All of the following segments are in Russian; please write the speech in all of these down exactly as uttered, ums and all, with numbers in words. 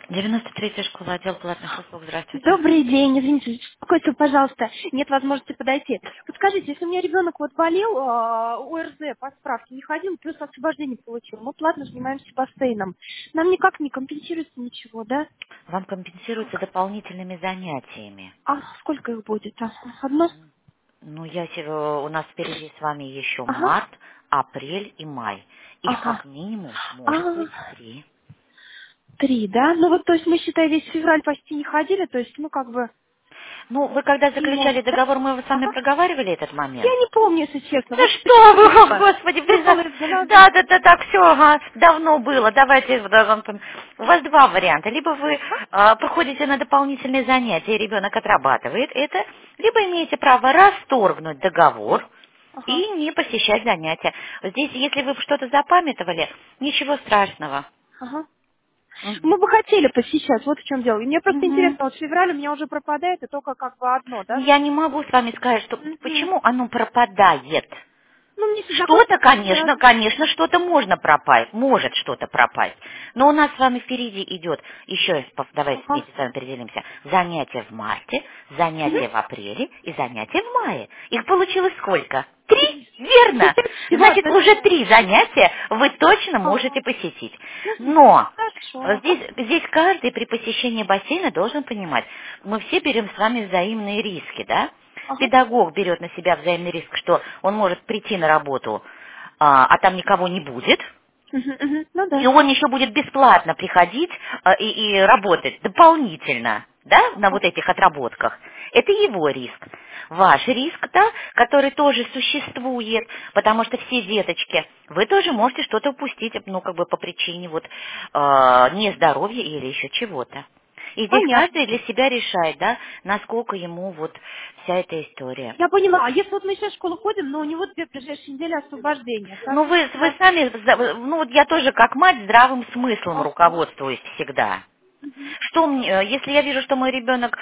девяносто третья школа, отдел платных услуг. Здравствуйте. Добрый день, извините, успокойся, пожалуйста, нет возможности подойти. Вот скажите, если у меня ребенок вот болел, а, ОРЗ по справке не ходил, плюс освобождение получил, мы платно занимаемся бассейном, нам никак не компенсируется ничего, да? Вам компенсируется Как? дополнительными занятиями. А сколько их будет? А, одно? Ну, я, се- э, у нас впереди с вами еще Ага, март, апрель и май. Их ага. как минимум может А, быть три. три, да? Ну вот, то есть мы, считай, весь февраль почти не ходили, то есть, ну, как бы, Ну, вы когда зимой, заключали да? договор, мы с вами Ага. проговаривали этот Я момент? не помню, если честно, Да вот что почему-то вы, не о, было. господи, Выпало призна- из головы. Да, да, да, так, все, ага, давно было. Давайте, да, вам пом- у вас два варианта. Либо вы а, проходите на дополнительные занятия, и ребенок отрабатывает это, либо имеете право расторгнуть договор Ага. и не посещать занятия. Здесь, если вы что-то запамятовали, ничего страшного. Ага. Мы Мгм. бы хотели посещать, вот в чем дело. И мне просто Мгм. интересно, вот февраль у меня уже пропадает, и только как бы одно, да? Я не могу с вами сказать, что Мгм. почему оно пропадает. Ну, мне если Что-то, закончится конечно, сразу. конечно, что-то можно пропасть, может что-то пропасть. Но у нас с вами впереди идет, еще раз, пов- давайте Ага. вместе с вами определимся, занятия в марте, Мгм. занятия в апреле и занятия в мае. Их получилось сколько? Три? Верно. Всего Значит, одно уже занятие. три занятия вы точно Ага. можете посетить. Мгм. Но Хорошо. э, Ага. здесь, здесь каждый при посещении бассейна должен понимать, мы все берем с вами взаимные риски, да? Ага. Педагог берет на себя взаимный риск, что он может прийти на работу, а, а там никого не будет, Мгм, мгм. Ну и да. он еще будет бесплатно приходить а, и, и работать дополнительно, да, на вот этих отработках. Это его риск. Ваш риск, да, который тоже существует, потому что все деточки, вы тоже можете что-то упустить, ну, как бы по причине вот э, нездоровья или еще чего-то. И здесь Понятно. каждый для себя решает, да, насколько ему вот вся эта история. Я поняла. А если вот мы сейчас в школу ходим, но у него две ближайшие недели освобождения, Ну, вы, вы соответственно... сами, за- ну, вот я тоже как мать здравым смыслом Ага. руководствуюсь всегда. Что мне, э, если я вижу, что мой ребенок,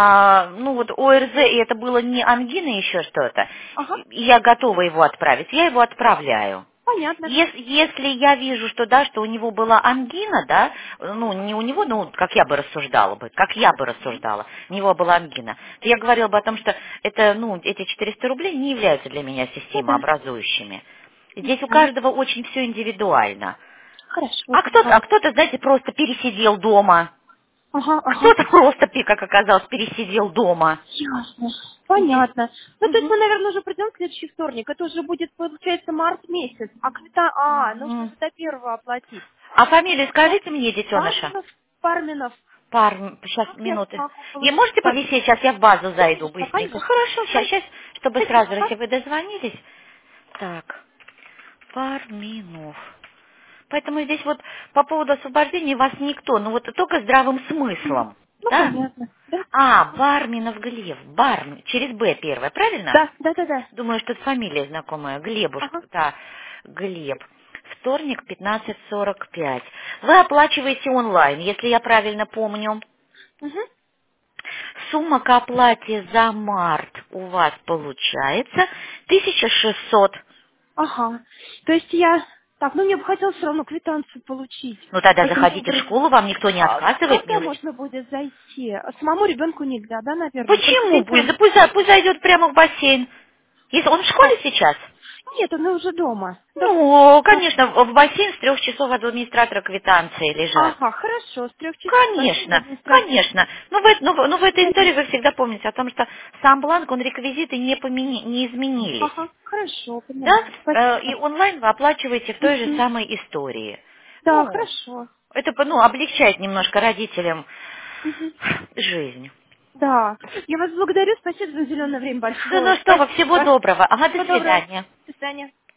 а, ну вот ОРЗ, и это было не ангина, еще что-то, Ага. и я готова его отправить, я его отправляю. Понятно. Ес- Если я вижу, что да, что у него была ангина, да, ну не у него, ну как я бы рассуждала бы, как я бы рассуждала, у него была ангина, то я говорила бы о том, что это, ну, эти четыреста рублей не являются для меня Ну да. системообразующими. Здесь у Мгм. каждого очень все индивидуально. Хорошо, А кто-то, а поняла. кто-то, знаете, просто пересидел дома. Ага, ага. Кто-то просто, пи- как оказалось, пересидел дома. Ясно. Здесь. Понятно. Ну, то есть Мгм. мы, наверное, уже придем в следующий вторник. Это уже будет, получается, март месяц. А когда... А, нужно Мгм. же до первого оплатить. А фамилию Ну, скажите мне, детеныша? Парменов, Парменов. Пар, сейчас, Как я минуты. смогу И получить можете фамилию? повисеть? Сейчас я в базу зайду Конечно, быстренько. конечно. Хорошо, сейчас, сейчас, чтобы Спасибо. сразу, Ага. если вы дозвонились. Так, Парминов. Поэтому здесь вот по поводу освобождения вас никто, ну вот только здравым Мгм. смыслом, Ну, да? понятно. Да? А, Барминов Глеб, Барм, через Б первое, правильно? Да, да, да, да. Думаю, что это фамилия знакомая, Глебушка, Ага. да, Глеб. Вторник, пятнадцать сорок пять. Вы оплачиваете онлайн, если я правильно помню. Угу. Сумма к оплате за март у вас получается тысяча шестьсот. Ага. То есть я... Так, ну мне бы хотелось все равно квитанцию получить. Ну тогда Каким заходите в образом? школу, вам никто не А отказывает, когда милочка. можно будет зайти? А самому ребенку нельзя, да, наверное? Только Почему? Пусть, детям. пусть, за- пусть зайдет прямо в бассейн. Если он в А, школе сейчас? нет, она уже дома. Да. Ну, Да. конечно, в в бассейн с трех часов от администратора квитанции лежат. Ага, хорошо, с трех часов бассейн Конечно, администратор. конечно. Но в, эт- но в- но в этой Понятно. истории вы всегда помните о том, что сам бланк, он реквизиты не, помени- не изменились. Ага, хорошо, Да? поняла. Э, И Спасибо. онлайн вы оплачиваете в той же Мгм. самой истории. Да, Ну, хорошо. это ну, облегчает немножко родителям Мгм. жизнь. Да. Я вас благодарю. Спасибо за уделенное время Да ну большое. что вы, всего Спасибо. доброго. Ага, до Всего доброго. свидания. До свидания.